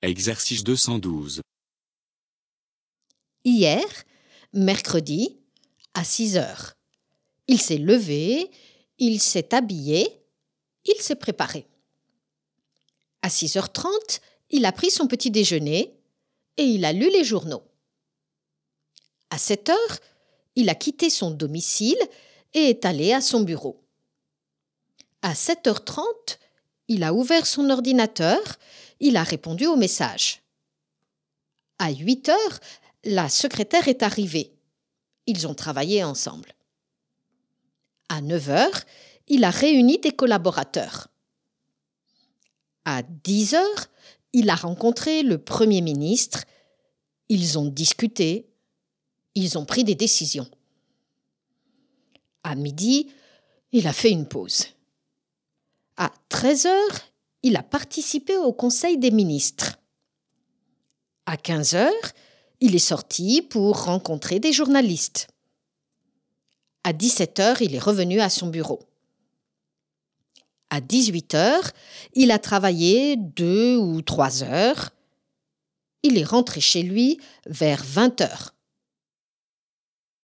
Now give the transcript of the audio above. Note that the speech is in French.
Exercice 212. Hier, mercredi, à 6 heures. Il s'est levé, il s'est habillé, il s'est préparé. À 6h30, il a pris son petit déjeuner et il a lu les journaux. À 7 heures, il a quitté son domicile et est allé à son bureau. À 7h30, il a ouvert son ordinateur, il a répondu aux messages. À 8 heures, la secrétaire est arrivée. Ils ont travaillé ensemble. À 9 heures, il a réuni des collaborateurs. À 10 heures, il a rencontré le Premier ministre. Ils ont discuté. Ils ont pris des décisions. À midi, il a fait une pause. À 13 heures, il a participé au Conseil des ministres. À 15 heures, il est sorti pour rencontrer des journalistes. À 17 heures, il est revenu à son bureau. À 18 heures, il a travaillé 2 ou 3 heures. Il est rentré chez lui vers 20 heures.